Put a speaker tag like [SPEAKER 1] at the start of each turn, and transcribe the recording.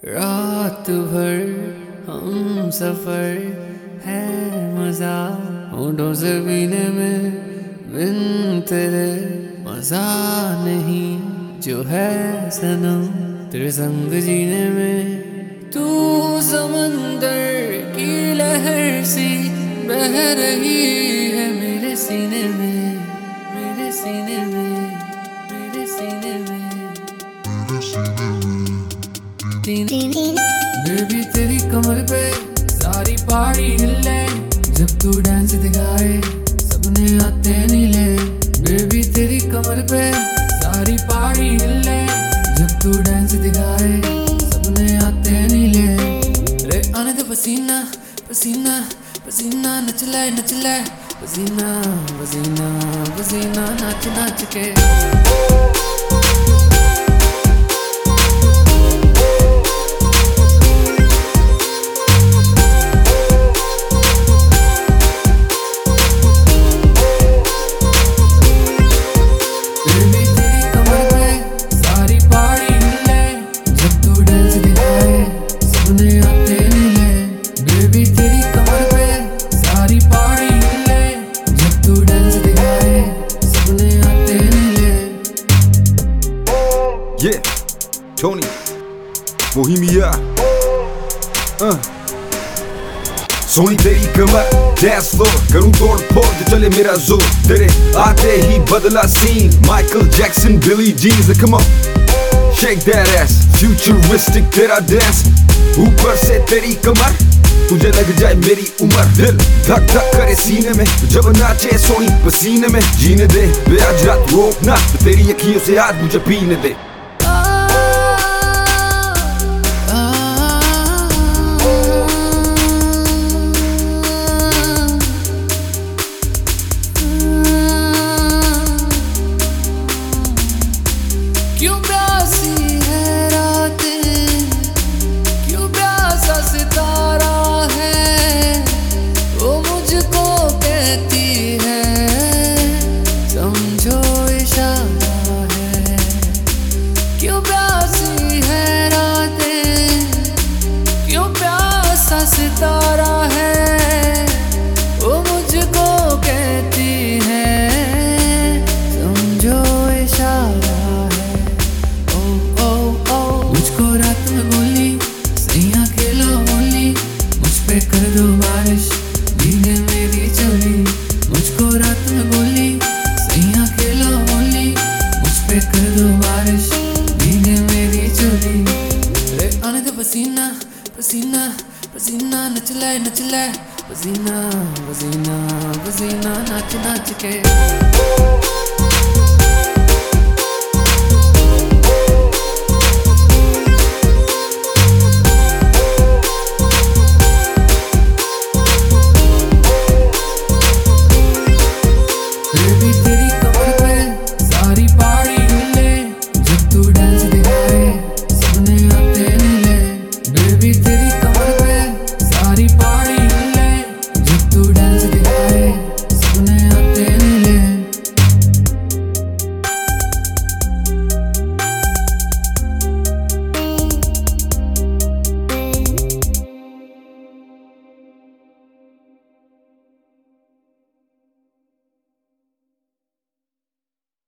[SPEAKER 1] रात भर हम सफर है मजा होठों से पीने में बिन तेरे मजा नहीं जो है सनम तेरे संग जीने में। तू समंदर की लहर सी बह रही है मेरे सीने में, मेरे सीने में, मेरे सीने में, बेबी तेरी कमर पे सारी पहाड़ी हिले जब तू डांस दिखाए सपने आते नीले। बेबी तेरी कमर पे सारी पहाड़ी हिले जब तू डांस दिखाए सपने आते नीले। रे आने दे पसीना पसीना पसीना नच ले पसीना पसीना पसीना नाच नाच के।
[SPEAKER 2] Yeah, Tony, Bohemia, सोनी तेरी कमर डैंस फ्लोर करूं तोड़ फोड़ जो चले मेरा जोर। तेरे आते ही बदला scene Michael Jackson Billie Jeans. Come on, shake that ass, futuristic तेरा डांस। ऊपर से तेरी कमर तुझे लग जाए मेरी उम्र। दिल धक धक करे सीने में जब नाचे सोनी पसीने में। जीने दे वे आज रात रोकना तेरी अखियों से आज मुझे पीने दे।
[SPEAKER 1] क्यों प्यासी है रातें, क्यों प्यासा सितारा है, वो मुझको कहती है समझो इशारा है। क्यों प्यासी है रातें, क्यों प्यासा सितारा है, वो मुझको कहती है समझो इशारा। रात में बोली सैया खेलो होली मुझ पे कर दो बारिश भीगे मेरी चोली। मुझको रात में बोली सैया खेलो होली मुझ पे कर दो बारिश भीगे मेरी चोली। रे आने दे पसीना पसीना पसीना नच ले पसीना पसीना पसीना नाच नाच के।